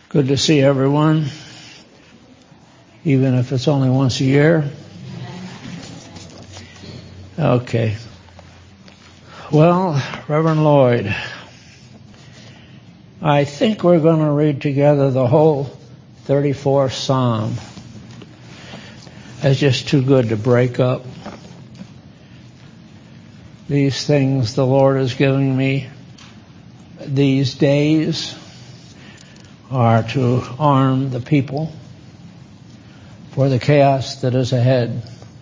Good to see everyone, even if it's only once a year. Okay. Well, Reverend Lloyd, I think we're going to read together the whole 34th Psalm. It's just too good to break up. These things the Lord is giving me these days are to arm the people for the chaos that is ahead.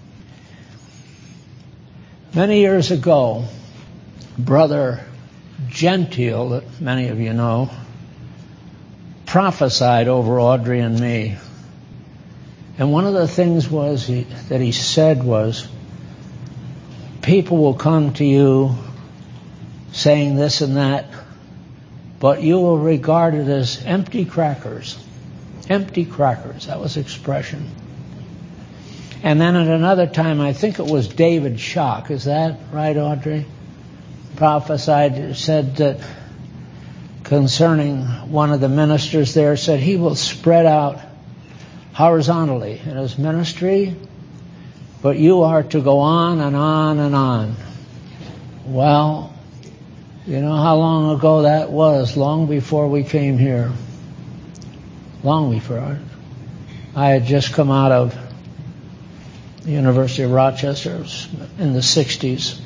Many years ago, Brother Gentile, that many of you know, prophesied over Audrey and me. And one of the things that he said was, people will come to you saying this and that, but you will regard it as empty crackers. Empty crackers, that was the expression. And then at another time, I think it was David Schock, is that right, Audrey? Prophesied, said that concerning one of the ministers there, said he will spread out horizontally in his ministry, but you are to go on and on and on. Well, you know how long ago that was? Long before we came here. Long before. I had just come out of the University of Rochester in the 60s.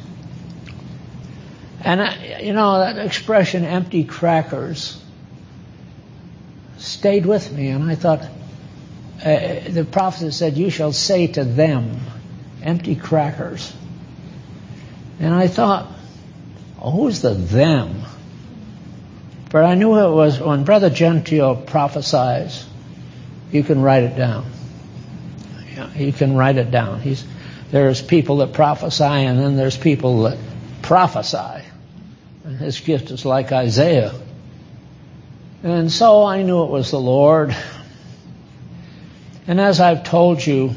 And, that expression, empty crackers, stayed with me. And I thought, the prophet said, you shall say to them, empty crackers. And I thought, who's the them? But I knew it was when Brother Gentile prophesies, you can write it down. You can write it down. There's people that prophesy, and then there's people that prophesy. And his gift is like Isaiah. And so I knew it was the Lord. And as I've told you,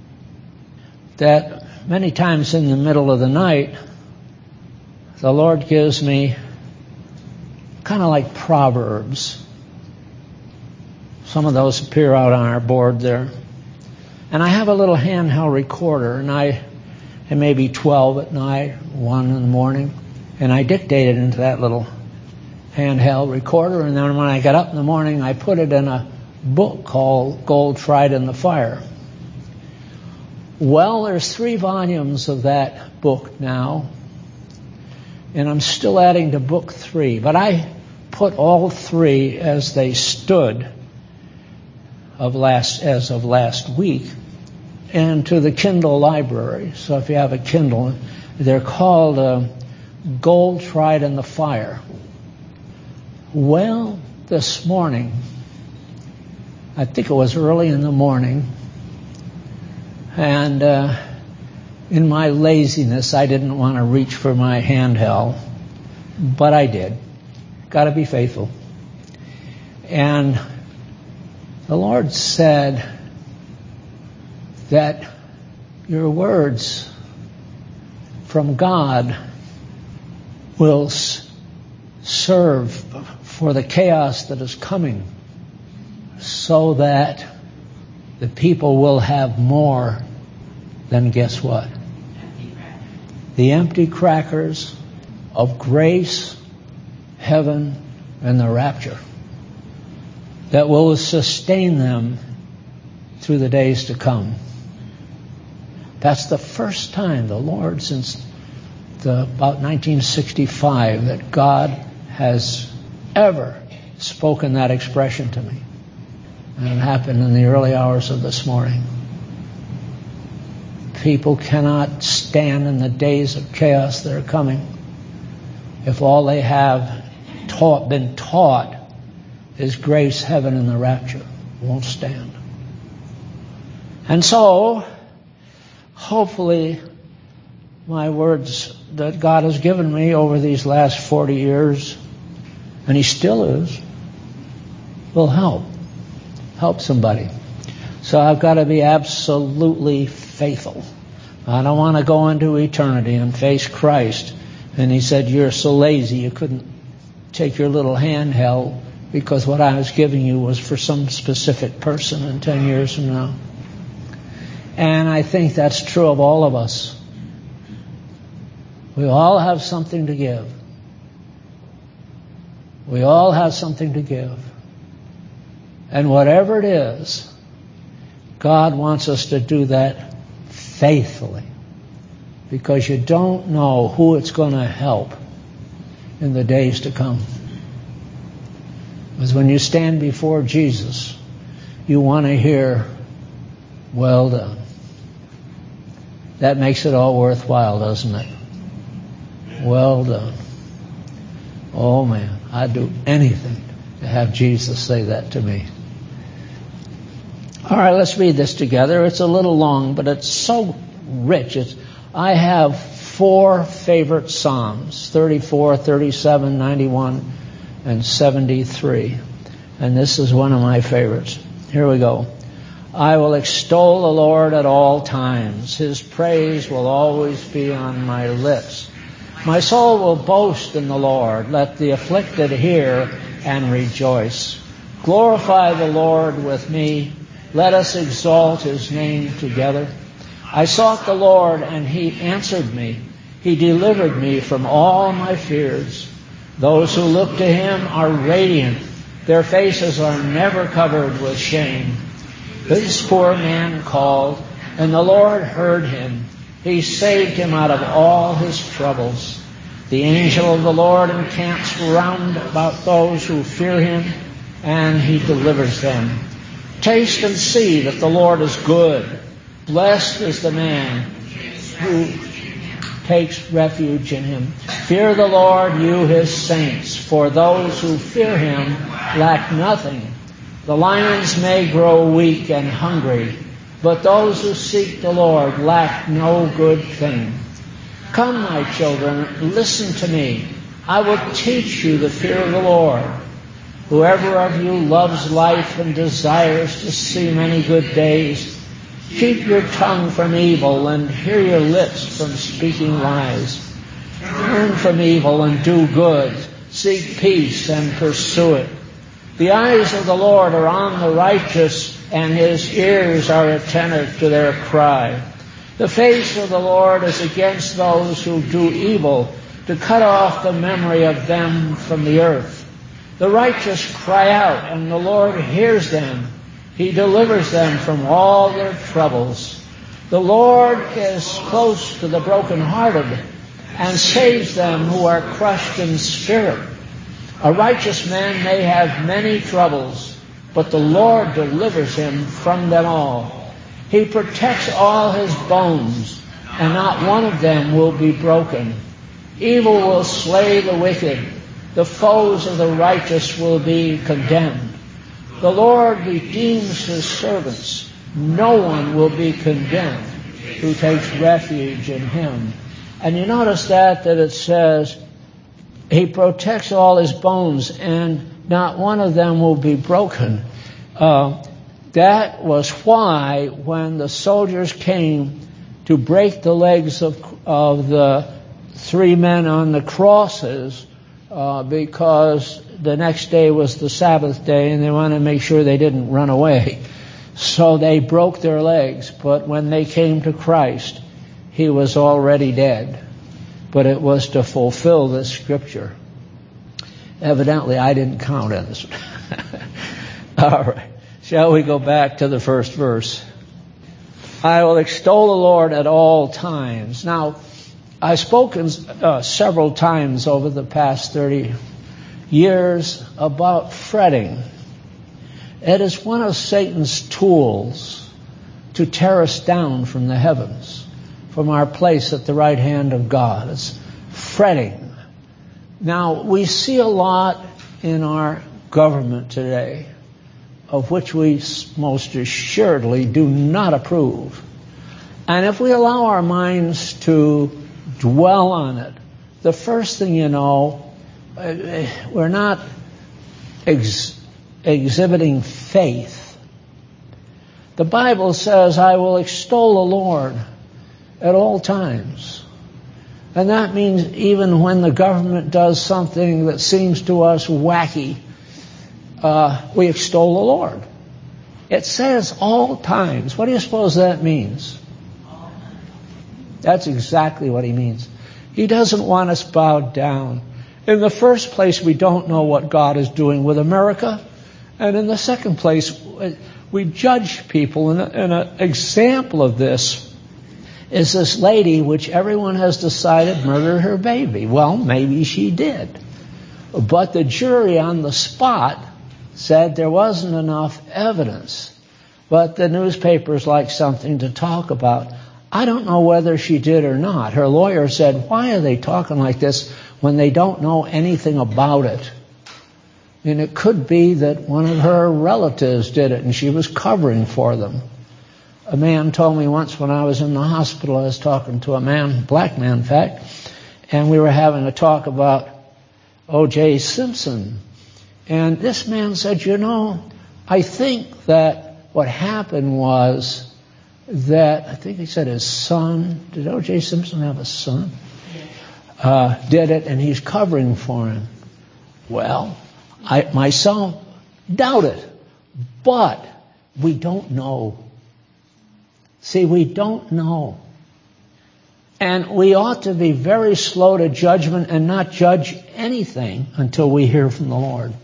that many times in the middle of the night, the Lord gives me kind of like Proverbs. Some of those appear out on our board there. And I have a little handheld recorder, and it may be 12 at night, 1 in the morning, and I dictate it into that little handheld recorder, and then when I get up in the morning, I put it in a book called Gold Tried in the Fire. Well, there's 3 volumes of that book now, and I'm still adding to book 3, but I put all 3 as they stood as of last week into the Kindle library. So if you have a Kindle, they're called Gold Tried in the Fire. Well, this morning, I think it was early in the morning, and in my laziness, I didn't want to reach for my handheld, but I did. Got to be faithful. And the Lord said that your words from God will serve for the chaos that is coming, so that the people will have more than, guess what? The empty crackers of grace, heaven, and the rapture that will sustain them through the days to come. That's the first time the Lord, since about 1965, that God has ever spoken that expression to me. And it happened in the early hours of this morning. People cannot stand in the days of chaos that are coming if all they have been taught is grace, heaven, and the rapture. Won't stand. And so, hopefully, my words that God has given me over these last 40 years, and He still is, will help somebody. So I've got to be absolutely faithful. I don't want to go into eternity and face Christ. And He said, you're so lazy you couldn't take your little handheld because what I was giving you was for some specific person in 10 years from now. And I think that's true of all of us. We all have something to give. We all have something to give. And whatever it is, God wants us to do that faithfully, because you don't know who it's going to help in the days to come. Because when you stand before Jesus, you want to hear, well done. That makes it all worthwhile, doesn't it? Well done. Oh man, I'd do anything to have Jesus say that to me. All right, let's read this together. It's a little long, but it's so rich. I have 4 favorite Psalms, 34, 37, 91, and 73. And this is one of my favorites. Here we go. I will extol the Lord at all times. His praise will always be on my lips. My soul will boast in the Lord. Let the afflicted hear and rejoice. Glorify the Lord with me. Let us exalt his name together. I sought the Lord, and he answered me. He delivered me from all my fears. Those who look to him are radiant. Their faces are never covered with shame. This poor man called, and the Lord heard him. He saved him out of all his troubles. The angel of the Lord encamps round about those who fear him, and he delivers them. Taste and see that the Lord is good. Blessed is the man who takes refuge in him. Fear the Lord, you his saints, for those who fear him lack nothing. The lions may grow weak and hungry, but those who seek the Lord lack no good thing. Come, my children, listen to me. I will teach you the fear of the Lord. Whoever of you loves life and desires to see many good days, keep your tongue from evil and hear your lips from speaking lies. Turn from evil and do good. Seek peace and pursue it. The eyes of the Lord are on the righteous, and his ears are attentive to their cry. The face of the Lord is against those who do evil, to cut off the memory of them from the earth. The righteous cry out, and the Lord hears them. He delivers them from all their troubles. The Lord is close to the brokenhearted and saves them who are crushed in spirit. A righteous man may have many troubles, but the Lord delivers him from them all. He protects all his bones, and not one of them will be broken. Evil will slay the wicked. The foes of the righteous will be condemned. The Lord redeems his servants. No one will be condemned who takes refuge in him. And you notice that it says, he protects all his bones, and not one of them will be broken. That was why when the soldiers came to break the legs of the 3 men on the crosses, because the next day was the Sabbath day, and they wanted to make sure they didn't run away. So they broke their legs. But when they came to Christ, he was already dead. But it was to fulfill this scripture. Evidently, I didn't count on this. All right. Shall we go back to the first verse? I will extol the Lord at all times. Now, I've spoken several times over the past 30 years about fretting. It is one of Satan's tools to tear us down from the heavens, from our place at the right hand of God. It's fretting. Now, we see a lot in our government today of which we most assuredly do not approve. And if we allow our minds to dwell on it, the first thing you know, we're not exhibiting faith. The Bible says, I will extol the Lord at all times. And that means even when the government does something that seems to us wacky, we extol the Lord. It says all times. What do you suppose that means? That's exactly what he means. He doesn't want us bowed down. In the first place, we don't know what God is doing with America. And in the second place, we judge people. And an example of this is this lady, which everyone has decided murdered her baby. Well, maybe she did. But the jury on the spot said there wasn't enough evidence. But the newspapers like something to talk about. I don't know whether she did or not. Her lawyer said, why are they talking like this when they don't know anything about it? And it could be that one of her relatives did it and she was covering for them. A man told me once when I was in the hospital, I was talking to a man, black man in fact, and we were having a talk about O.J. Simpson. And this man said, I think that what happened was that, I think he said his son, did O.J. Simpson have a son? Did it, and he's covering for him. Well, I myself doubt it, but we don't know. See, we don't know. And we ought to be very slow to judgment and not judge anything until we hear from the Lord.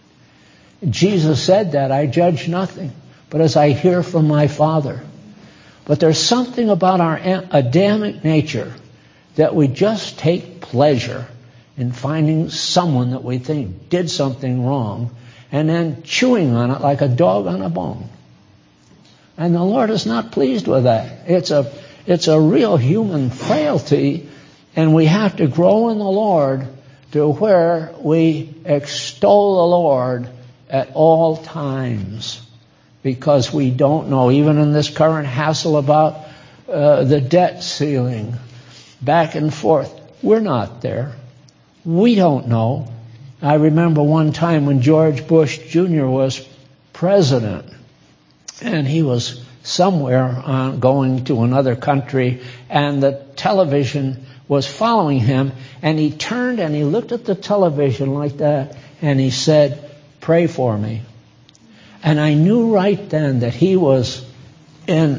Jesus said that, I judge nothing, but as I hear from my Father. But there's something about our Adamic nature that we just take pleasure in finding someone that we think did something wrong and then chewing on it like a dog on a bone. And the Lord is not pleased with that. It's a real human frailty, and we have to grow in the Lord to where we extol the Lord at all times, because we don't know, even in this current hassle about the debt ceiling, back and forth, we're not there. We don't know. I remember one time when George Bush Jr. was president, and he was somewhere going to another country, and the television was following him, and he turned and he looked at the television like that, and he said, "Pray for me." And I knew right then that he was in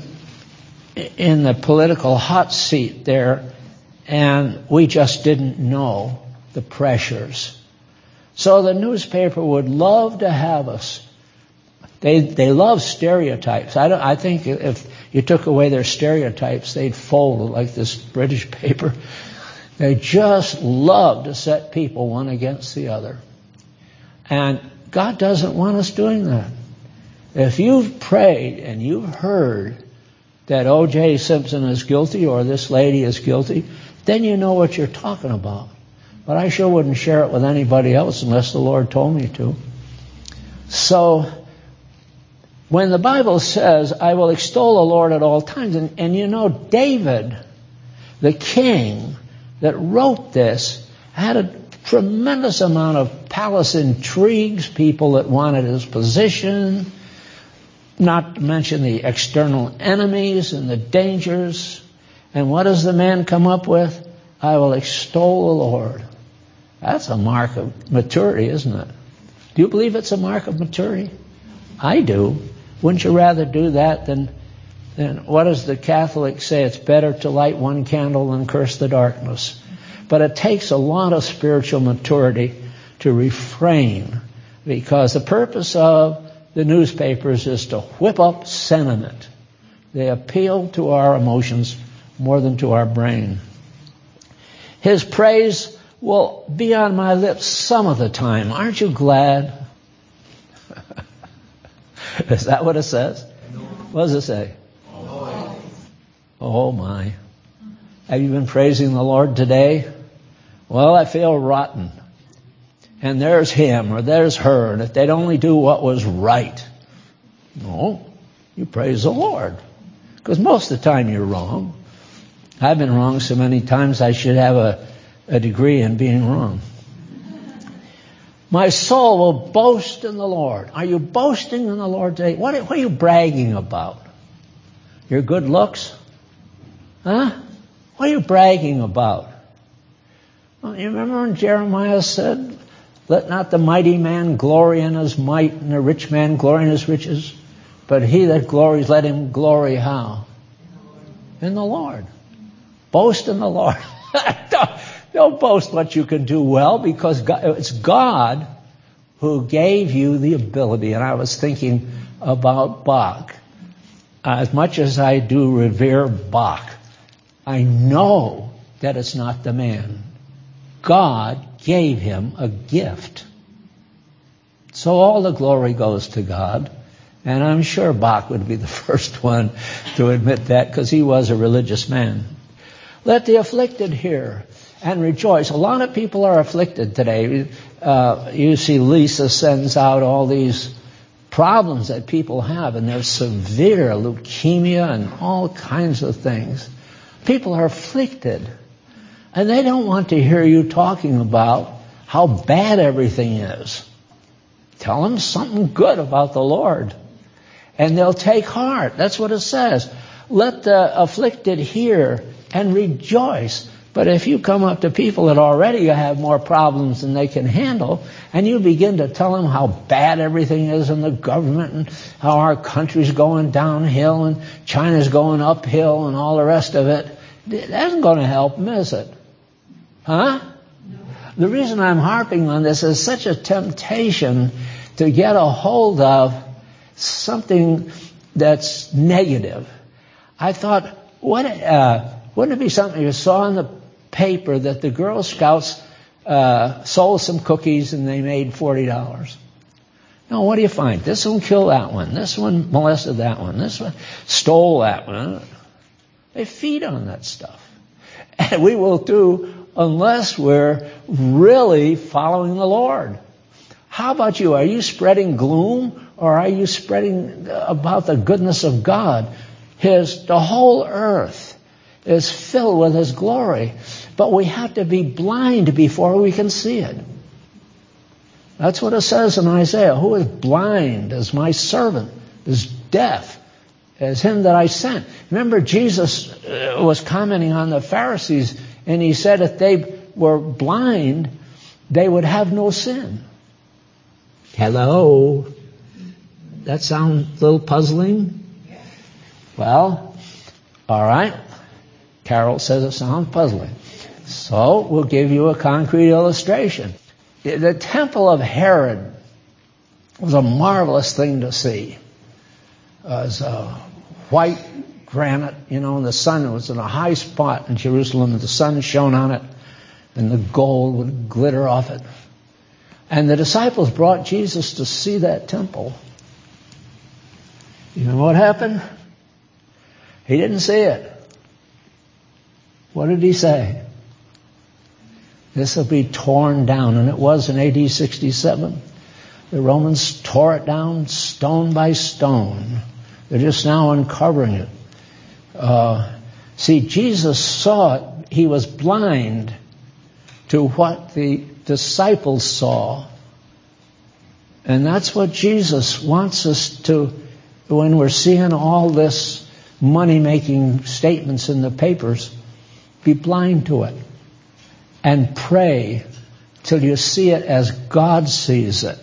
the political hot seat there, and we just didn't know the pressures. So the newspaper would love to have us. They love stereotypes. I think if you took away their stereotypes, they'd fold like this British paper. They just love to set people one against the other. And God doesn't want us doing that. If you've prayed and you've heard that O.J. Simpson is guilty or this lady is guilty, then you know what you're talking about. But I sure wouldn't share it with anybody else unless the Lord told me to. So when the Bible says, I will extol the Lord at all times, and David, the king that wrote this, had a tremendous amount of palace intrigues, people that wanted his position, not to mention the external enemies and the dangers. And what does the man come up with? I will extol the Lord. That's a mark of maturity, isn't it? Do you believe it's a mark of maturity? I do. Wouldn't you rather do that than what does the Catholic say? It's better to light one candle than curse the darkness. But it takes a lot of spiritual maturity to refrain, because the purpose of the newspapers is to whip up sentiment. They appeal to our emotions more than to our brain. His praise will be on my lips some of the time. Aren't you glad? Is that what it says? What does it say? Always. Oh my. Have you been praising the Lord today? Well, I feel rotten. And there's him or there's her, and if they'd only do what was right. No, you praise the Lord. Because most of the time you're wrong. I've been wrong so many times I should have a degree in being wrong. My soul will boast in the Lord. Are you boasting in the Lord today? What are you bragging about? Your good looks? Huh? What are you bragging about? Well, you remember when Jeremiah said, Let not the mighty man glory in his might, and the rich man glory in his riches. But he that glories, let him glory how? In the Lord. Boast in the Lord. Don't boast what you can do well, because it's God who gave you the ability. And I was thinking about Bach. As much as I do revere Bach, I know that it's not the man. God gave him a gift. So all the glory goes to God. And I'm sure Bach would be the first one to admit that, because he was a religious man. Let the afflicted hear and rejoice. A lot of people are afflicted today. You see Lisa sends out all these problems that people have, and they're severe leukemia and all kinds of things. People are afflicted, and they don't want to hear you talking about how bad everything is. Tell them something good about the Lord, and they'll take heart. That's what it says. Let the afflicted hear and rejoice. But if you come up to people that already have more problems than they can handle, and you begin to tell them how bad everything is in the government, and how our country's going downhill, and China's going uphill, and all the rest of it, that isn't going to help them, is it? Huh? The reason I'm harping on this is such a temptation to get a hold of something that's negative. I thought, wouldn't it be something you saw in the paper that the Girl Scouts sold some cookies and they made $40? No, what do you find? This one killed that one. This one molested that one. This one stole that one. They feed on that stuff. And we will too, unless we're really following the Lord. How about you? Are you spreading gloom, or are you spreading about the goodness of God? The whole earth is filled with His glory. But we have to be blind before we can see it. That's what it says in Isaiah. Who is blind as my servant, is deaf as him that I sent. Remember, Jesus was commenting on the Pharisees, and he said if they were blind, they would have no sin. Hello? That sound a little puzzling? Well, all right. Carol says it sounds puzzling. So we'll give you a concrete illustration. The temple of Herod was a marvelous thing to see. It was white granite, and the sun was in a high spot in Jerusalem, and the sun shone on it, and the gold would glitter off it. And the disciples brought Jesus to see that temple. You know what happened? He didn't see it. What did he say? This will be torn down. And it was in AD 67. The Romans tore it down stone by stone. They're just now uncovering it. See, Jesus saw it. He was blind to what the disciples saw. And that's what Jesus wants us to, when we're seeing all this money-making statements in the papers, be blind to it and pray till you see it as God sees it.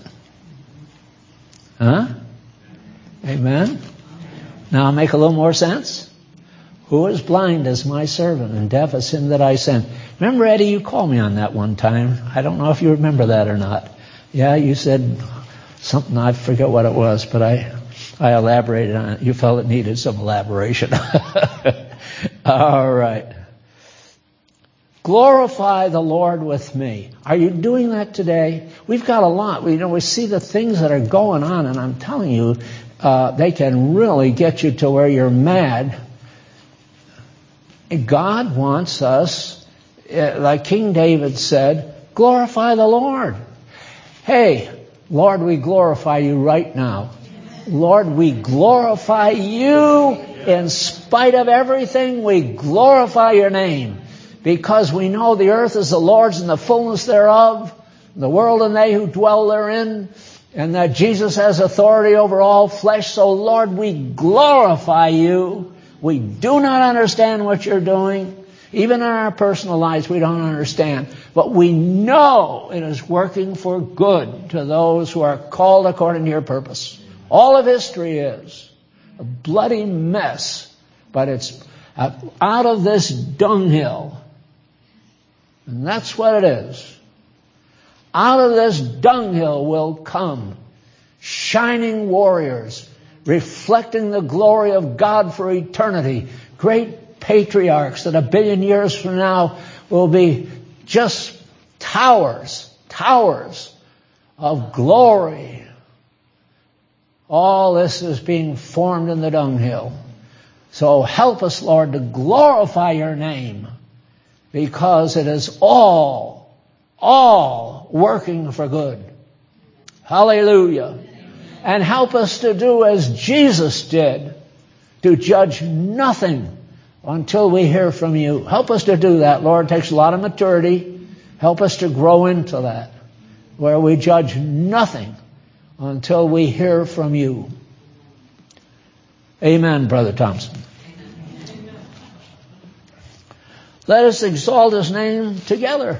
Huh? Amen? Now make a little more sense? Who is blind as my servant and deaf as him that I sent? Remember, Eddie, you called me on that one time. I don't know if you remember that or not. Yeah, you said something, I forget what it was, but I elaborated on it. You felt it needed some elaboration. All right. Glorify the Lord with me. Are you doing that today? We've got a lot. We see the things that are going on, and I'm telling you, they can really get you to where you're mad. God wants us, like King David said, glorify the Lord. Hey, Lord, we glorify you right now. Lord, we glorify you in spite of everything. We glorify your name. Because we know the earth is the Lord's and the fullness thereof, the world and they who dwell therein, and that Jesus has authority over all flesh. So, Lord, we glorify you. We do not understand what you're doing. Even in our personal lives, we don't understand. But we know it is working for good to those who are called according to your purpose. All of history is a bloody mess, but it's out of this dunghill. And that's what it is. Out of this dunghill will come shining warriors, reflecting the glory of God for eternity. Great patriarchs that 1 billion years from now will be just towers of glory. All this is being formed in the dunghill. So help us, Lord, to glorify your name, because it is all working for good. Hallelujah. And help us to do as Jesus did, to judge nothing until we hear from you. Help us to do that, Lord. It takes a lot of maturity. Help us to grow into that, where we judge nothing until we hear from you. Amen, Brother Thompson. Amen. Let us exalt his name together.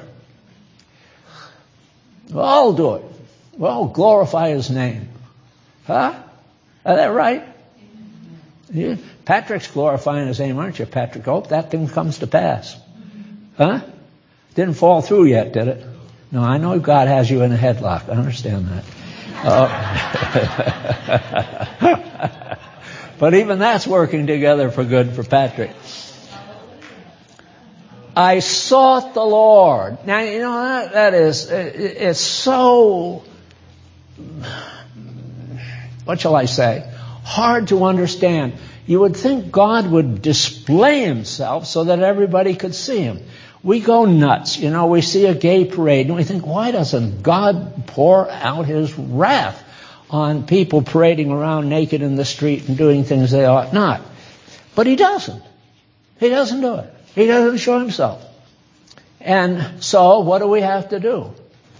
We'll all do it. We'll all glorify his name. Huh? Is that right? Yeah. Patrick's glorifying his name, aren't you, Patrick? I hope that thing comes to pass. Huh? Didn't fall through yet, did it? No, I know God has you in a headlock. I understand that. But even that's working together for good for Patrick. I sought the Lord. Now, you know, that is, it's so, what shall I say, hard to understand. You would think God would display himself so that everybody could see him. We go nuts. You know, we see a gay parade and we think, why doesn't God pour out his wrath on people parading around naked in the street and doing things they ought not? But he doesn't. He doesn't do it. He doesn't show himself. And so what do we have to do?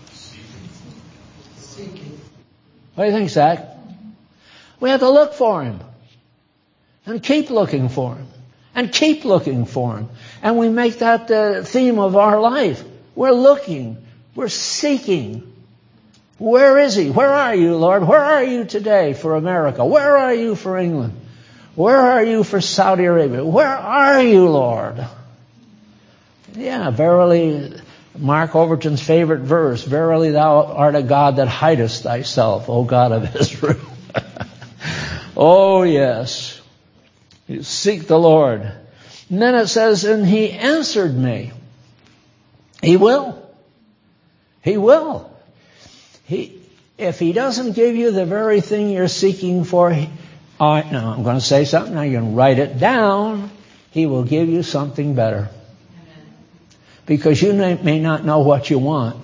Seeking. What do you think, Zach? We have to look for him. And keep looking for him. And keep looking for him. And we make that the theme of our life. We're looking. We're seeking. Where is he? Where are you, Lord? Where are you today for America? Where are you for England? Where are you for Saudi Arabia? Where are you, Lord? Yeah, verily, Mark Overton's favorite verse, verily thou art a God that hidest thyself, O God of Israel. Oh, yes. You seek the Lord. And then it says, and he answered me. He will. He will. If he doesn't give you the very thing you're seeking for, now I'm going to say something, now you can write it down. He will give you something better. Because you may not know what you want.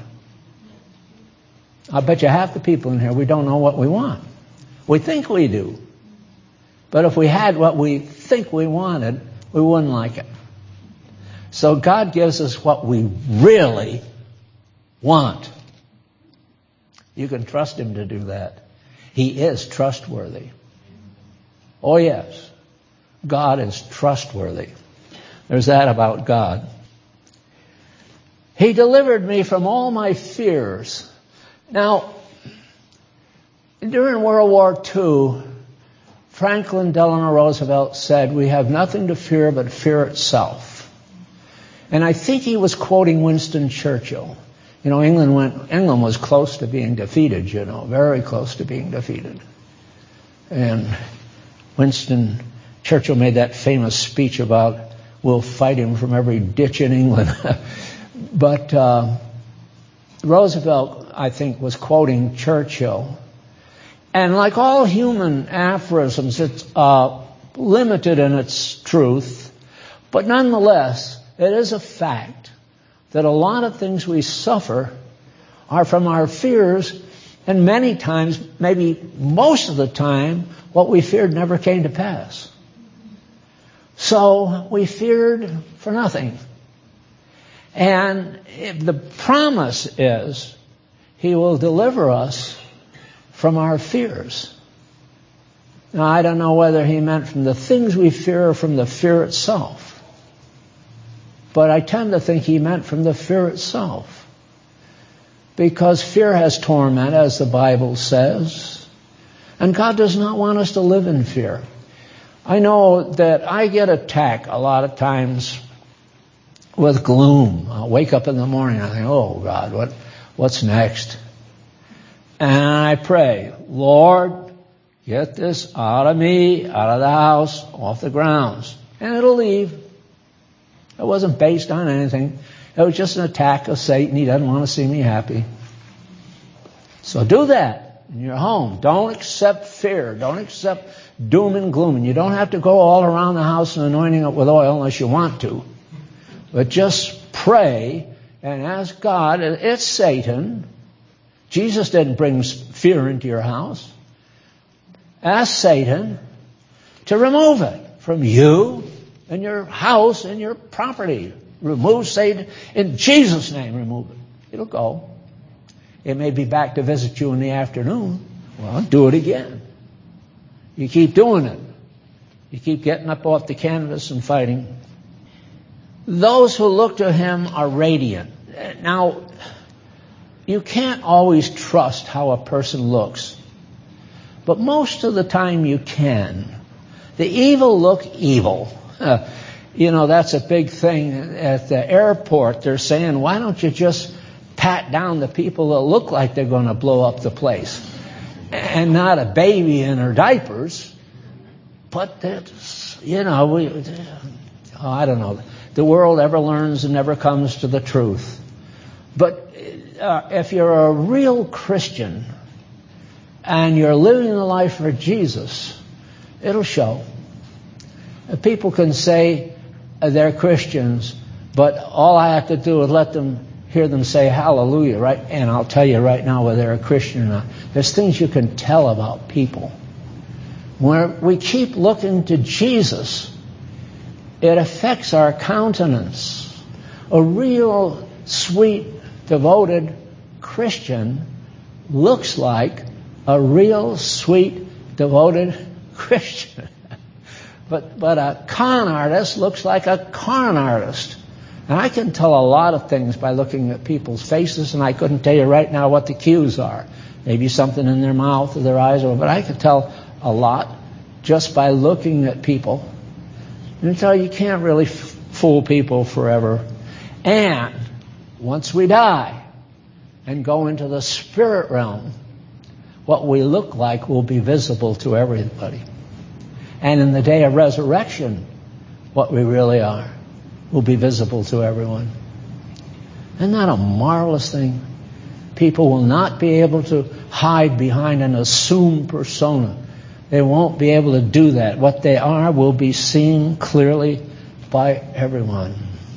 I bet you half the people in here, we don't know what we want. We think we do. But if we had what we think we wanted, we wouldn't like it. So God gives us what we really want. You can trust him to do that. He is trustworthy. Oh, yes. God is trustworthy. There's that about God. He delivered me from all my fears. Now, during World War II, Franklin Delano Roosevelt said, we have nothing to fear but fear itself. And I think he was quoting Winston Churchill. You know, England was close to being defeated, you know, very close to being defeated. And Winston Churchill made that famous speech about, we'll fight him from every ditch in England. But Roosevelt, I think, was quoting Churchill. And like all human aphorisms, it's limited in its truth. But nonetheless, it is a fact that a lot of things we suffer are from our fears. And many times, maybe most of the time, what we feared never came to pass. So we feared for nothing. And the promise is he will deliver us from our fears. Now, I don't know whether he meant from the things we fear or from the fear itself. But I tend to think he meant from the fear itself. because fear has torment, as the Bible says. And God does not want us to live in fear. I know that I get attacked a lot of times with gloom. I'll wake up in the morning and I think, oh God, what's next? And I pray, Lord, get this out of me, out of the house, off the grounds. And it'll leave. It wasn't based on anything. It was just an attack of Satan. He doesn't want to see me happy. So do that in your home. Don't accept fear. Don't accept doom and gloom. And you don't have to go all around the house and anointing it with oil unless you want to. But just pray and ask God. It's Satan. Jesus didn't bring fear into your house. Ask Satan to remove it from you and your house and your property. Remove Satan. In Jesus' name, remove it. It'll go. It may be back to visit you in the afternoon. Well, do it again. You keep doing it. You keep getting up off the canvas and fighting. Those who look to him are radiant. Now, you can't always trust how a person looks. But most of the time you can. The evil look evil. That's a big thing. At the airport, they're saying, why don't you just pat down the people that look like they're going to blow up the place? And not a baby in her diapers. But that's, I don't know. The world ever learns and never comes to the truth. But if you're a real Christian and you're living the life for Jesus, it'll show. People can say they're Christians, but all I have to do is hear them say hallelujah, right? And I'll tell you right now whether they're a Christian or not. There's things you can tell about people. When we keep looking to Jesus, it affects our countenance. A real sweet, devoted Christian looks like a real sweet, devoted Christian. But a con artist looks like a con artist. And I can tell a lot of things by looking at people's faces, and I couldn't tell you right now what the cues are. Maybe something in their mouth or their eyes, but I can tell a lot just by looking at people. And so you can't really fool people forever. And once we die and go into the spirit realm, what we look like will be visible to everybody. And in the day of resurrection, what we really are will be visible to everyone. Isn't that a marvelous thing? People will not be able to hide behind an assumed persona. They won't be able to do that. What they are will be seen clearly by everyone.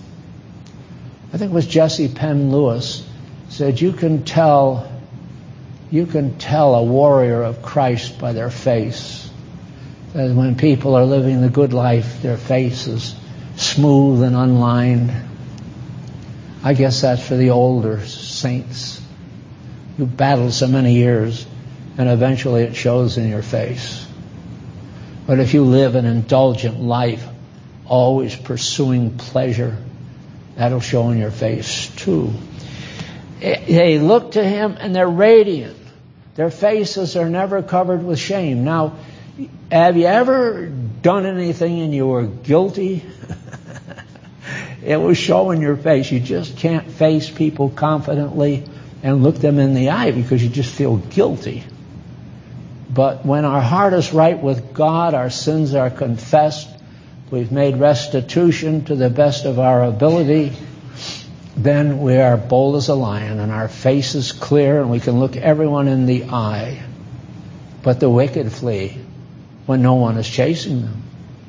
I think it was Jesse Penn Lewis said, you can tell a warrior of Christ by their face. That when people are living the good life, their face is smooth and unlined. I guess that's for the older saints who battled so many years, and eventually it shows in your face. But if you live an indulgent life, always pursuing pleasure, that'll show in your face too. They look to him and they're radiant. Their faces are never covered with shame. Now, have you ever done anything and you were guilty? It will show in your face. You just can't face people confidently and look them in the eye because you just feel guilty. But when our heart is right with God, our sins are confessed, we've made restitution to the best of our ability, then we are bold as a lion and our face is clear and we can look everyone in the eye. But the wicked flee when no one is chasing them.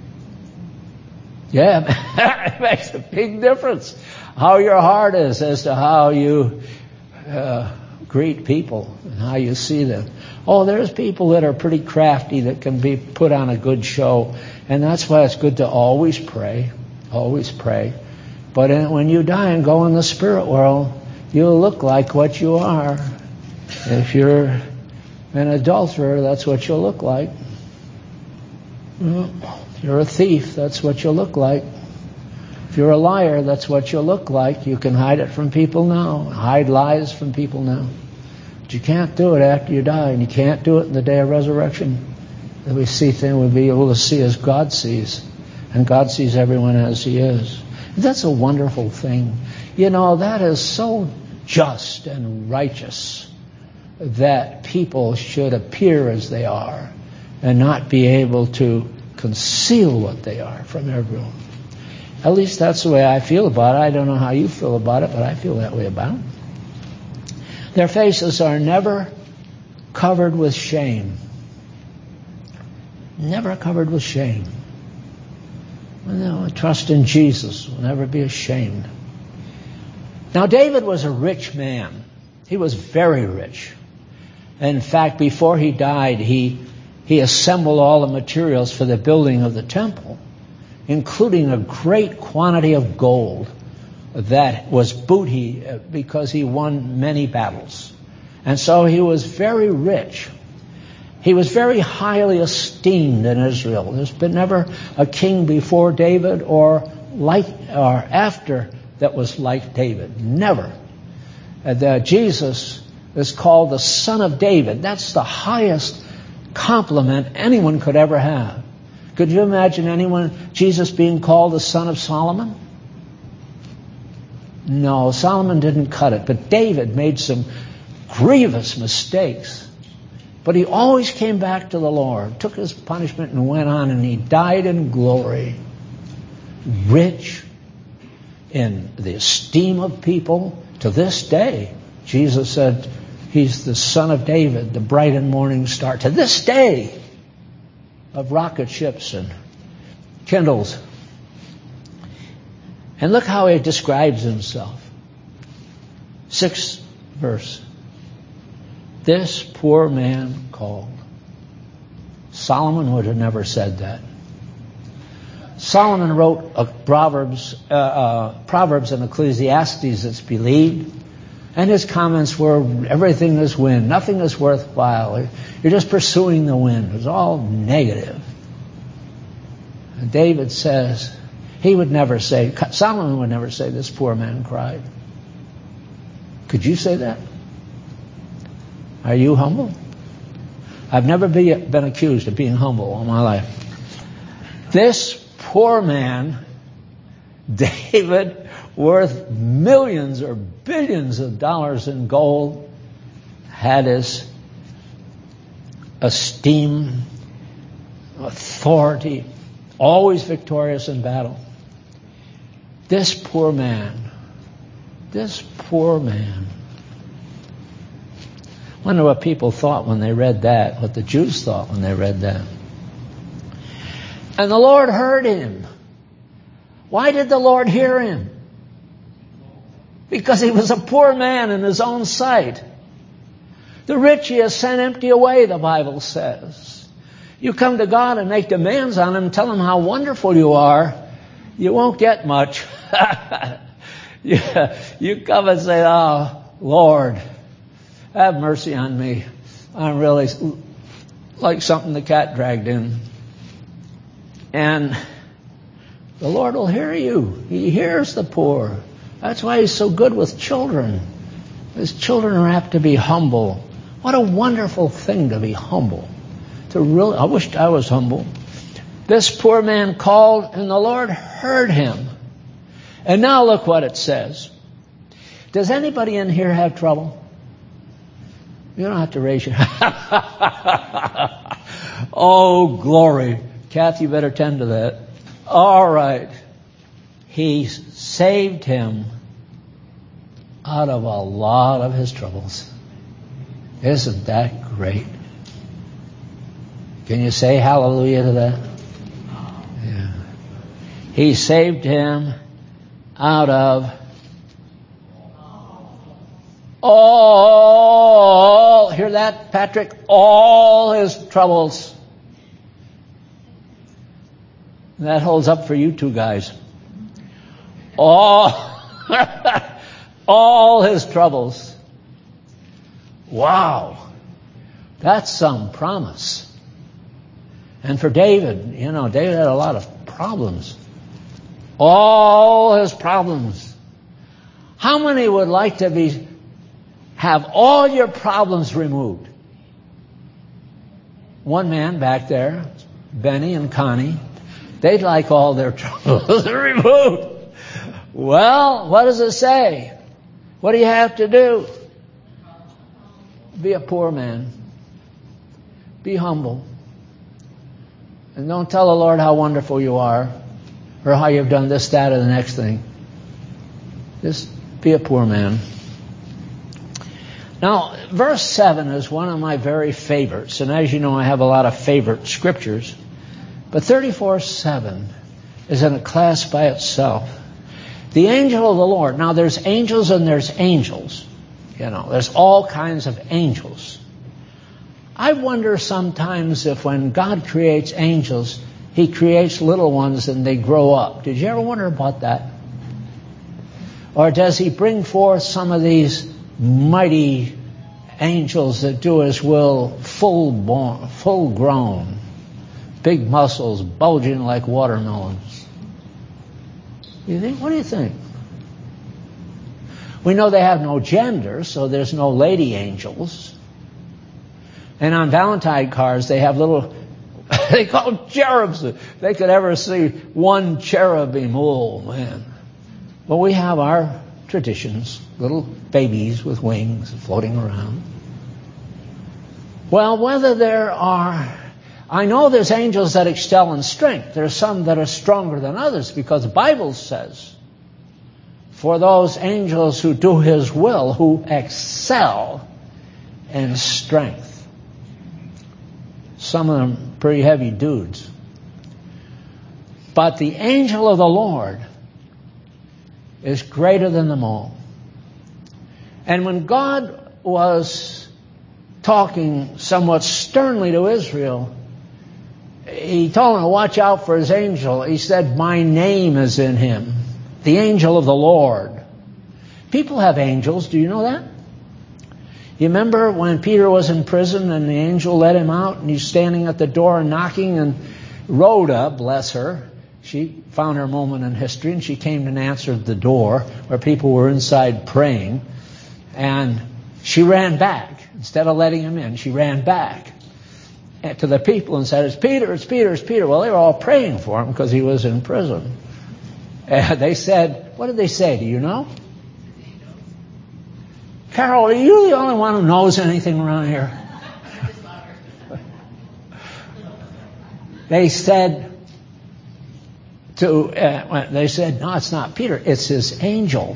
Yeah, it makes a big difference how your heart is as to how you greet people and how you see them. Oh, there's people that are pretty crafty that can be put on a good show, and that's why it's good to always pray, always pray. But when you die and go in the spirit world, you'll look like what you are. If you're an adulterer, that's what you'll look like. If you're a thief, that's what you'll look like. If you're a liar, that's what you look like. You can hide it from people now, hide lies from people now. But you can't do it after you die, and you can't do it in the day of resurrection. That we see things we'll be able to see as God sees, and God sees everyone as He is. That's a wonderful thing. You know, that is so just and righteous that people should appear as they are and not be able to conceal what they are from everyone. At least that's the way I feel about it. I don't know how you feel about it, but I feel that way about it. Their faces are never covered with shame. Never covered with shame. Trust in Jesus will never be ashamed. Now, David was a rich man. He was very rich. In fact, before he died, he assembled all the materials for the building of the temple, including a great quantity of gold that was booty because he won many battles. And so he was very rich. He was very highly esteemed in Israel. There's been never a king before David or after that was like David. Never. Jesus is called the Son of David. That's the highest compliment anyone could ever have. Could you imagine Jesus being called the Son of Solomon? No, Solomon didn't cut it, but David made some grievous mistakes. But he always came back to the Lord, took his punishment and went on, and he died in glory. Rich in the esteem of people. To this day, Jesus said he's the Son of David, the bright and morning star. To this day, of rocket ships and Kindles. And look how he describes himself. 6th verse. This poor man called. Solomon would have never said that. Solomon wrote Proverbs and Ecclesiastes that's believed. And his comments were, everything is wind. Nothing is worthwhile. You're just pursuing the wind. It was all negative. And David says, Solomon would never say, this poor man cried. Could you say that? Are you humble? I've never been accused of being humble all my life. This poor man, David, worth millions or billions of dollars in gold, had his esteem, authority, always victorious in battle. This poor man. Wonder what people thought when they read that, what the Jews thought when they read that. And the Lord heard him. Why did the Lord hear him? Because he was a poor man in his own sight. The rich he has sent empty away, the Bible says. You come to God and make demands on him, tell him how wonderful you are, you won't get much. You come and say, oh, Lord, have mercy on me. I'm really like something the cat dragged in. And the Lord will hear you. He hears the poor. That's why he's so good with children. His children are apt to be humble. What a wonderful thing to be humble. I wished I was humble. This poor man called, and the Lord heard him. And now look what it says. Does anybody in here have trouble? You don't have to raise your hand. Oh, glory. Kathy, you better tend to that. All right. He saved him out of a lot of his troubles. Isn't that great? Can you say hallelujah to that? Yeah. He saved him out of all, hear that, Patrick? All his troubles. That holds up for you two guys. All his troubles. Wow. That's some promise. And for David, David had a lot of problems. all his problems. How many would like to have all your problems removed? One man back there, Benny and Connie, they'd like all their troubles removed. Well, what does it say? What do you have to do? Be a poor man. Be humble. And don't tell the Lord how wonderful you are or how you've done this, that, or the next thing. Just be a poor man. Now, verse 7 is one of my very favorites. And as you know, I have a lot of favorite scriptures. But 34:7 is in a class by itself. The angel of the Lord. Now, there's angels and there's angels. You know, there's all kinds of angels. I wonder sometimes if when God creates angels, He creates little ones and they grow up. Did you ever wonder about that? Or does He bring forth some of these mighty angels that do His will, full grown, big muscles bulging like watermelons? You think? What do you think? We know they have no gender, so there's no lady angels. And on Valentine cards, they have little, they call them cherubs. They could ever see one cherubim. Oh, man. Well, we have our traditions, little babies with wings floating around. Well, whether there are, I know there's angels that excel in strength. There's some that are stronger than others because the Bible says, for those angels who do His will, who excel in strength. Some of them pretty heavy dudes. But the angel of the Lord is greater than them all. And when God was talking somewhat sternly to Israel, He told them to watch out for His angel. He said, my name is in him, the angel of the Lord. People have angels. Do you know that? You remember when Peter was in prison and the angel let him out and he's standing at the door and knocking, and Rhoda, bless her, she found her moment in history and she came and answered the door where people were inside praying, and she ran back. Instead of letting him in, she ran back to the people and said, it's Peter, it's Peter, it's Peter. Well, they were all praying for him because he was in prison. And they said, what did they say? Do you know? Carol, are you the only one who knows anything around here? They said no, it's not Peter, it's his angel.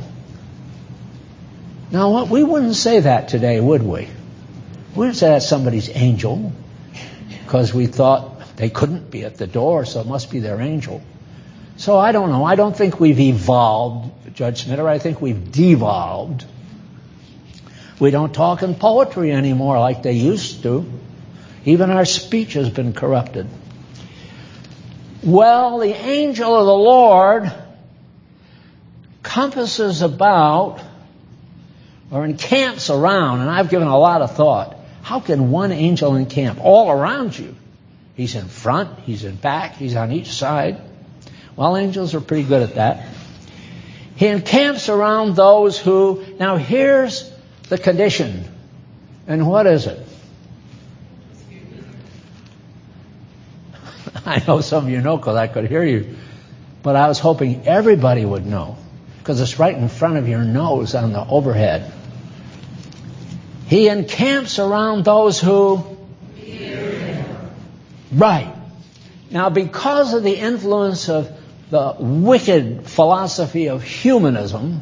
Now, we wouldn't say that today, would we? We wouldn't say that's somebody's angel because we thought they couldn't be at the door, so it must be their angel. So I don't know. I don't think we've evolved, Judge Smitter. I think we've devolved. We don't talk in poetry anymore like they used to. Even our speech has been corrupted. Well, the angel of the Lord compasses about or encamps around, and I've given a lot of thought. How can one angel encamp all around you? He's in front, he's in back, he's on each side. Well, angels are pretty good at that. He encamps around those who, now here's the condition. And what is it? I know some of you know because I could hear you. But I was hoping everybody would know because it's right in front of your nose on the overhead. He encamps around those who fear Him. Right. Now, because of the influence of the wicked philosophy of humanism,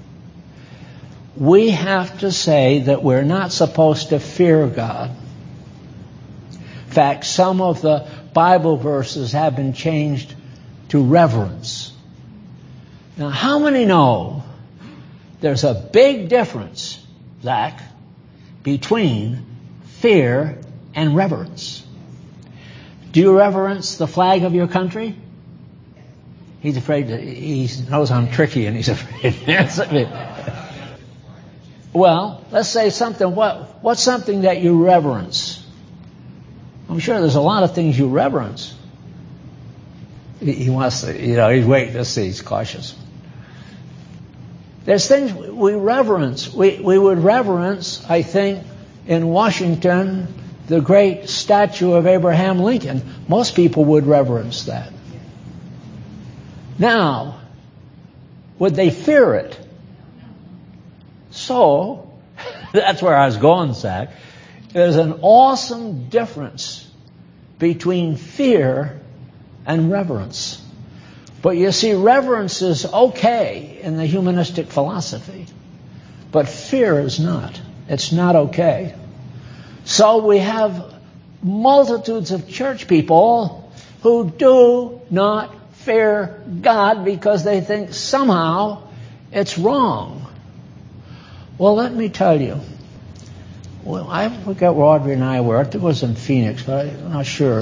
we have to say that we're not supposed to fear God. In fact, some of the Bible verses have been changed to reverence. Now, how many know there's a big difference, Zach, between fear and reverence? Do you reverence the flag of your country? He's afraid he knows I'm tricky and he's afraid to answer me. Well, let's say something. What's something that you reverence? I'm sure there's a lot of things you reverence. He wants to, he's waiting to see. He's cautious. There's things we reverence. We would reverence, I think, in Washington, the great statue of Abraham Lincoln. Most people would reverence that. Now, would they fear it? So, that's where I was going, Zach. There's an awesome difference between fear and reverence. But you see, reverence is okay in the humanistic philosophy, but fear is not. It's not okay. So we have multitudes of church people who do not fear God because they think somehow it's wrong. Well, let me tell you. Well, I forget where Audrey and I were. I think it was in Phoenix, but I'm not sure.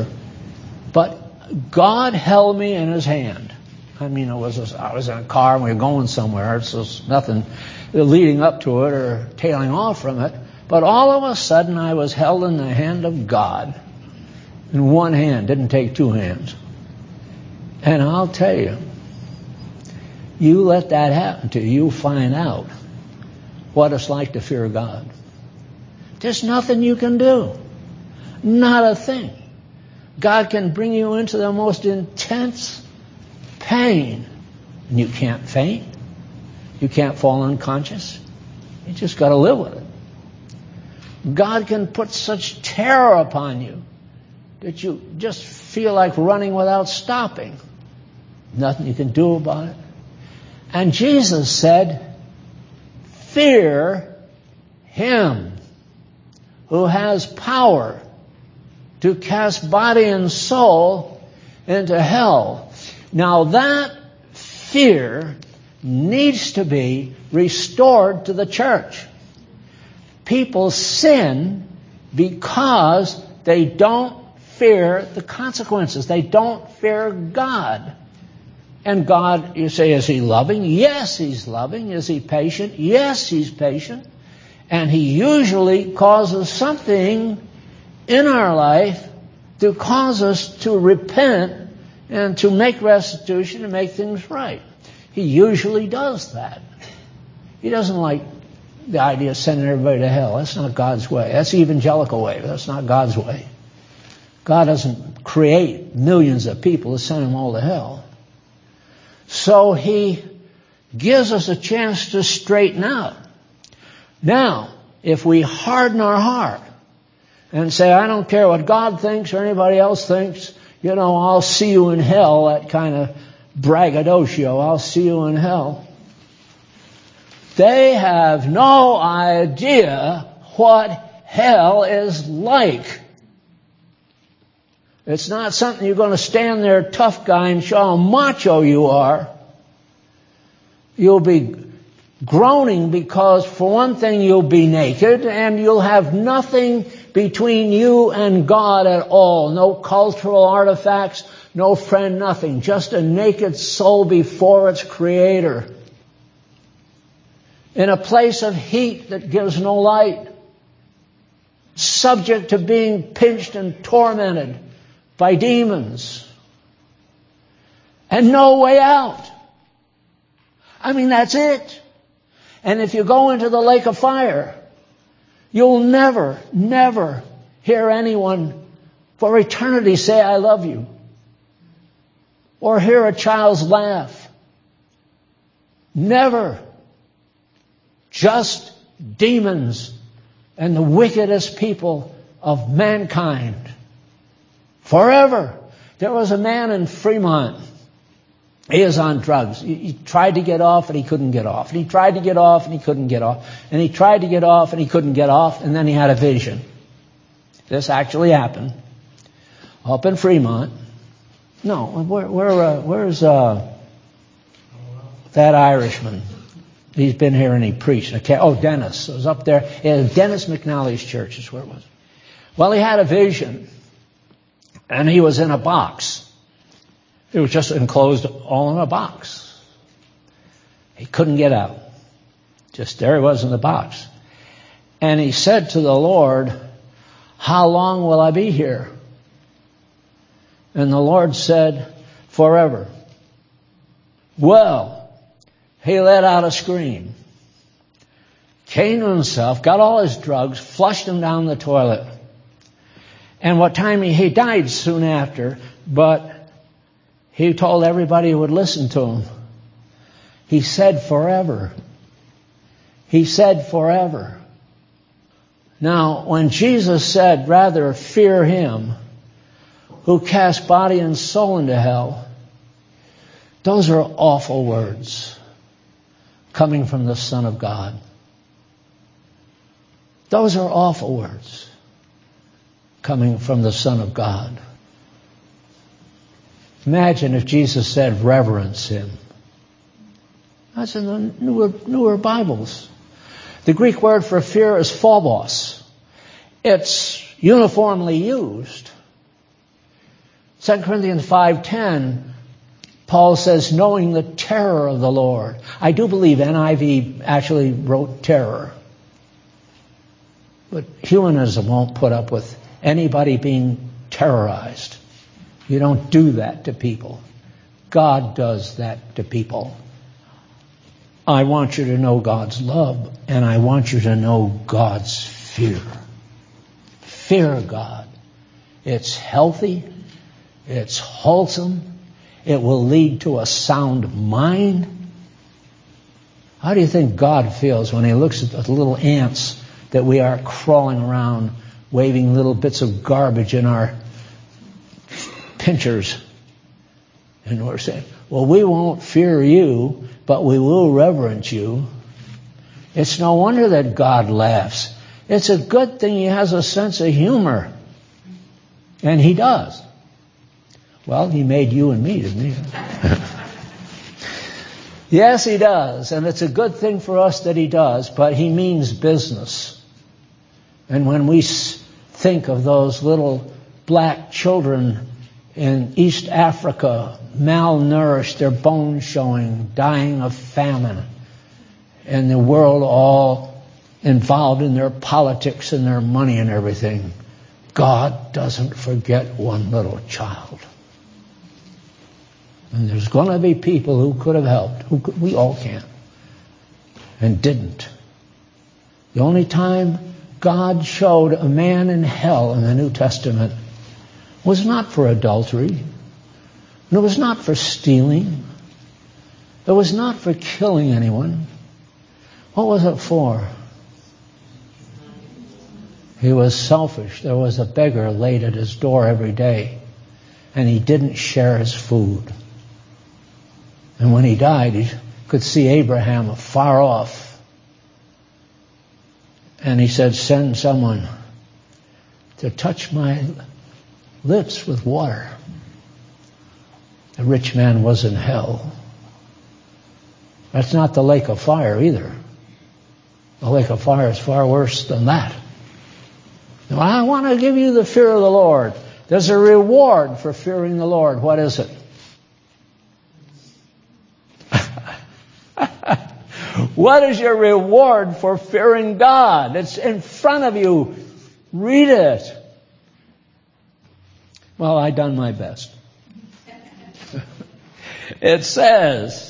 But God held me in His hand. I mean, I was in a car and we were going somewhere, so there's nothing leading up to it or tailing off from it. But all of a sudden, I was held in the hand of God. In one hand, didn't take two hands. And I'll tell you, you let that happen to you, you'll find out what it's like to fear God. There's nothing you can do. Not a thing. God can bring you into the most intense pain. And you can't faint. You can't fall unconscious. You just got to live with it. God can put such terror upon you that you just feel like running without stopping. Nothing you can do about it. And Jesus said, fear Him who has power to cast body and soul into hell. Now that fear needs to be restored to the church. People sin because they don't fear the consequences. They don't fear God. And God, you say, is He loving? Yes, He's loving. Is He patient? Yes, He's patient. And He usually causes something in our life to cause us to repent and to make restitution and make things right. He usually does that. He doesn't like the idea of sending everybody to hell. That's not God's way. That's the evangelical way. That's not God's way. God doesn't create millions of people to send them all to hell. So He gives us a chance to straighten out. Now, if we harden our heart and say, I don't care what God thinks or anybody else thinks, I'll see you in hell, that kind of braggadocio, I'll see you in hell. They have no idea what hell is like. It's not something you're going to stand there tough guy and show how macho you are. You'll be groaning because, for one thing, you'll be naked and you'll have nothing between you and God at all. No cultural artifacts, no friend, nothing. Just a naked soul before its Creator. In a place of heat that gives no light. Subject to being pinched and tormented by demons. And no way out. I mean, that's it. And if you go into the lake of fire, you'll never, never hear anyone for eternity say, I love you. Or hear a child's laugh. Never. Just demons and the wickedest people of mankind. Forever. There was a man in Fremont. He was on drugs. He tried to get off and he couldn't get off. And he tried to get off and he couldn't get off. And he tried to get off and he couldn't get off. And then he had a vision. This actually happened. Up in Fremont. No, where's that Irishman? He's been here and he preached. Dennis. It was up there. Dennis McNally's church is where it was. Well, he had a vision. And he was in a box. It was just enclosed all in a box. He couldn't get out. Just there he was in the box. And he said to the Lord, how long will I be here? And the Lord said, forever. Well, he let out a scream, came to himself, got all his drugs, flushed them down the toilet. And what time he died soon after, but he told everybody who would listen to him. He said forever. He said forever. Now, when Jesus said, rather fear him who cast body and soul into hell, those are awful words coming from the Son of God. Those are awful words coming from the Son of God. Imagine if Jesus said, reverence him. That's in the newer Bibles. The Greek word for fear is phobos. It's uniformly used. 2 Corinthians 5:10, Paul says, knowing the terror of the Lord. I do believe NIV actually wrote terror. But humanism won't put up with anybody being terrorized. You don't do that to people. God does that to people. I want you to know God's love, and I want you to know God's fear. Fear God. It's healthy. It's wholesome. It will lead to a sound mind. How do you think God feels when he looks at the little ants that we are crawling around, waving little bits of garbage in our pinchers? And we're saying, well, we won't fear you, but we will reverence you. It's no wonder that God laughs. It's a good thing he has a sense of humor. And he does. Well, he made you and me, didn't he? Yes, he does. And it's a good thing for us that he does, but he means business. And when we think of those little black children in East Africa, malnourished, their bones showing, dying of famine, and the world all involved in their politics and their money and everything, God doesn't forget one little child. And there's going to be people who could have helped. We all can. And didn't. The only time God showed a man in hell in the New Testament was not for adultery. And it was not for stealing. It was not for killing anyone. What was it for? He was selfish. There was a beggar laid at his door every day, and he didn't share his food. And when he died, he could see Abraham far off. And he said, send someone to touch my lips with water. The rich man was in hell. That's not the lake of fire either. The lake of fire is far worse than that. Now, I want to give you the fear of the Lord. There's a reward for fearing the Lord. What is it? What is your reward for fearing God? It's in front of you. Read it. Well, I done my best. It says,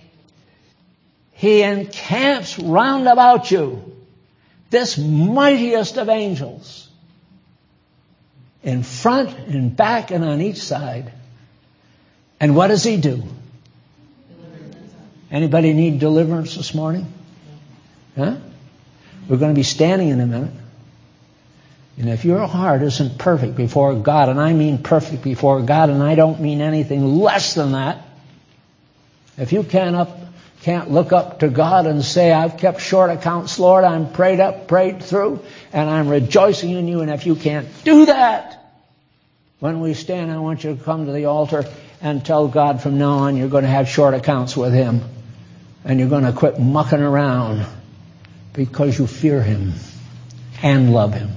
he encamps round about you, this mightiest of angels, in front and back and on each side. And what does he do? Anybody need deliverance this morning? Huh? We're going to be standing in a minute. And if your heart isn't perfect before God, and I mean perfect before God, and I don't mean anything less than that, if you can't look up to God and say, I've kept short accounts, Lord, I'm prayed up, prayed through, and I'm rejoicing in you, and if you can't do that, when we stand, I want you to come to the altar and tell God from now on you're going to have short accounts with him. And you're going to quit mucking around because you fear him and love him.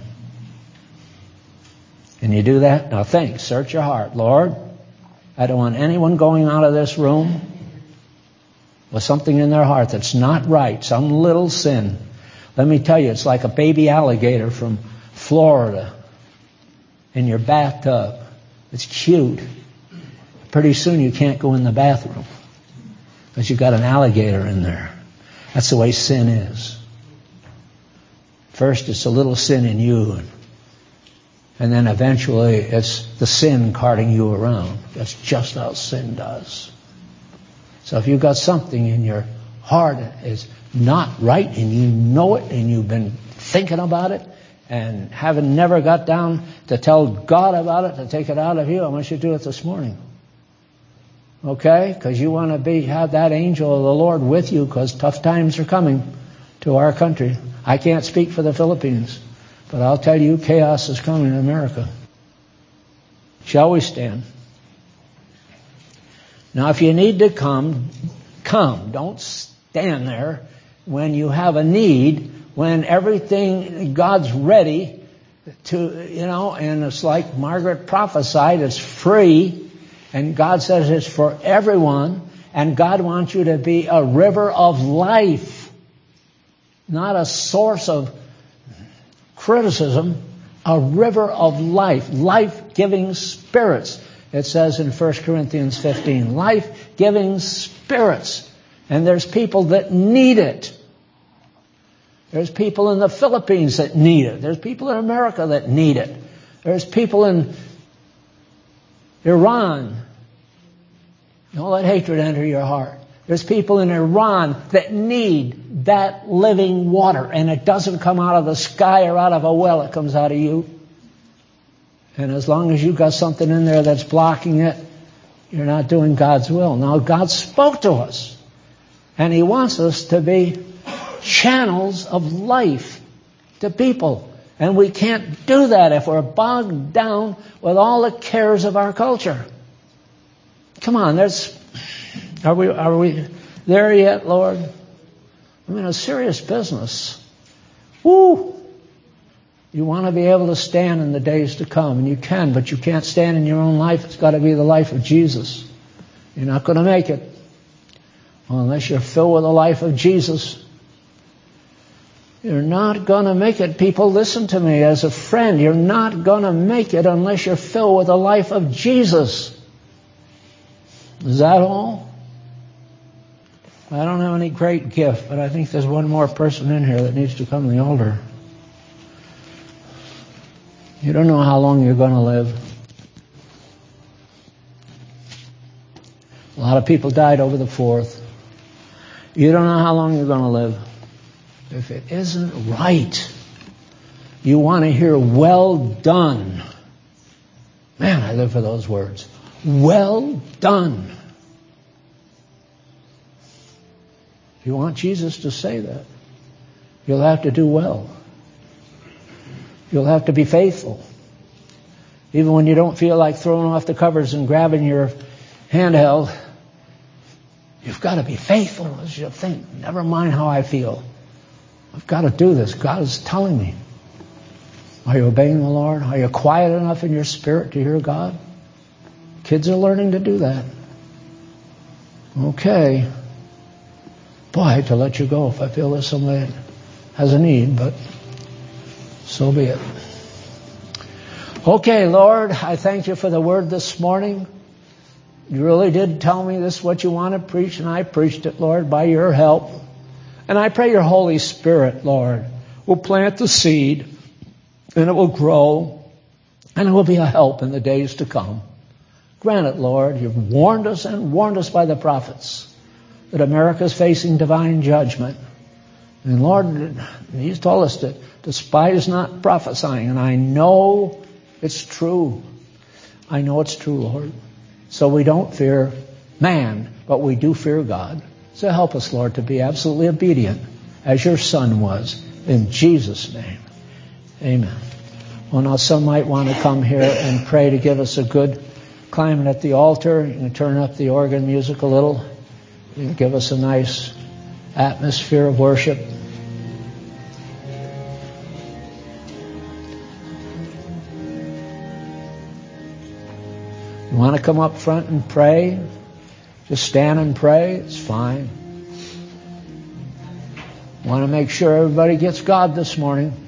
Can you do that? Now think, search your heart. Lord, I don't want anyone going out of this room with something in their heart that's not right, some little sin. Let me tell you, it's like a baby alligator from Florida in your bathtub. It's cute. pretty soon you can't go in the bathroom because you've got an alligator in there. That's the way sin is. First, it's a little sin in you, and then eventually it's the sin carting you around. That's just how sin does. So if you've got something in your heart that is not right, and you know it, and you've been thinking about it, and having never got down to tell God about it, to take it out of you, I want you to do it this morning. Okay? Because you want to have that angel of the Lord with you, because tough times are coming to our country. I can't speak for the Philippines, but I'll tell you, chaos is coming in America. Shall we stand? Now, if you need to come. Don't stand there when you have a need, when everything, God's ready to, and it's like Margaret prophesied, it's free, and God says it's for everyone, and God wants you to be a river of life, not a source of criticism, a river of life, life-giving spirits. It says in 1 Corinthians 15, life-giving spirits. And there's people that need it. There's people in the Philippines that need it. There's people in America that need it. There's people in Iran. Don't let hatred enter your heart. There's people in Iran that need that living water, and it doesn't come out of the sky or out of a well. It comes out of you. And as long as you've got something in there that's blocking it, you're not doing God's will. Now, God spoke to us, and He wants us to be channels of life to people. And we can't do that if we're bogged down with all the cares of our culture. Come on, are we there yet, Lord? I'm in a serious business. Woo! You want to be able to stand in the days to come, and you can, but you can't stand in your own life. It's got to be the life of Jesus. You're not going to make it unless you're filled with the life of Jesus. You're not going to make it. People, listen to me as a friend. You're not going to make it unless you're filled with the life of Jesus. Is that all? I don't have any great gift, but I think there's one more person in here that needs to come to the altar. You don't know how long you're going to live. A lot of people died over the 4th. You don't know how long you're going to live. If it isn't right, you want to hear, well done. Man, I live for those words. Well done. If you want Jesus to say that, you'll have to do well. You'll have to be faithful. Even when you don't feel like throwing off the covers and grabbing your handheld, you've got to be faithful as you think. Never mind how I feel. I've got to do this. God is telling me. Are you obeying the Lord? Are you quiet enough in your spirit to hear God? Kids are learning to do that. Okay. Boy, I hate to let you go if I feel there's somebody that has a need, but so be it. Okay, Lord, I thank you for the word this morning. You really did tell me this is what you want to preach, and I preached it, Lord, by your help. And I pray your Holy Spirit, Lord, will plant the seed, and it will grow, and it will be a help in the days to come. Grant it, Lord. You've warned us and warned us by the prophets that America is facing divine judgment. And Lord, He's told us to despise not prophesying. And I know it's true. I know it's true, Lord. So we don't fear man, but we do fear God. So help us, Lord, to be absolutely obedient as your Son was. In Jesus' name, amen. Well, now some might want to come here and pray to give us a good climate at the altar. You can turn up the organ music a little. You can give us a nice atmosphere of worship. You want to come up front and pray? Just stand and pray. It's fine. Want to make sure everybody gets God this morning.